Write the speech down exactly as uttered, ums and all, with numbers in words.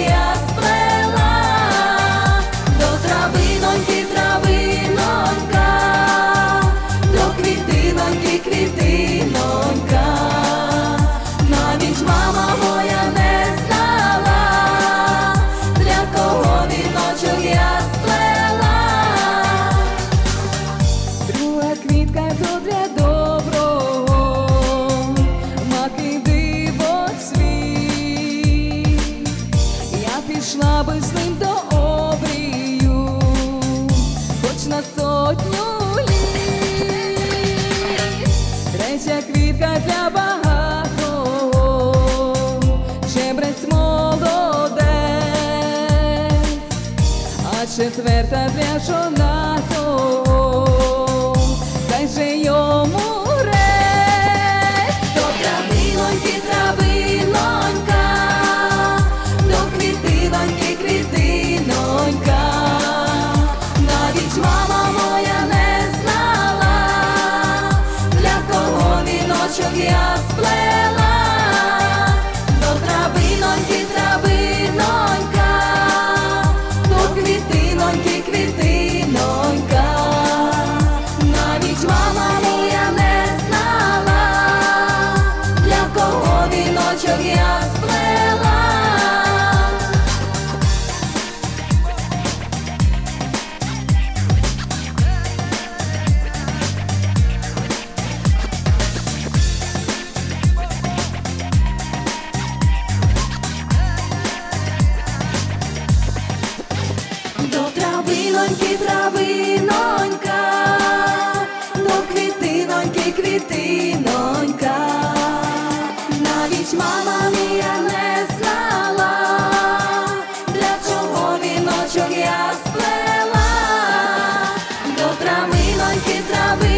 я сплела, до травиноньки, травинонька, до квітиноньки, квітинонька. Навіть мама моя не знала, для кого віночок я сплела. Друга квітка то для доброго, маки диво цвіт. Я пішла би з ним до обрію, хоч на сотню літ. Третя квітка для багатого, чебрець молодець, а четверта для жонатого, дай же йому рець. До травиноньки, травинонька, до квітиноньки, квітинонька. Навіть мама моя не знала, для кого віночок я сплела. До травиноньки, травинонька, до квітиноньки, квітинонька. Навіть мама моя не знала, для кого віночок я сплела. До травиноньки, травинонька, до квітиноньки, квітинонька. Навіть мама моя не знала, для чого віночок я сплела. До травиноньки, травинонька,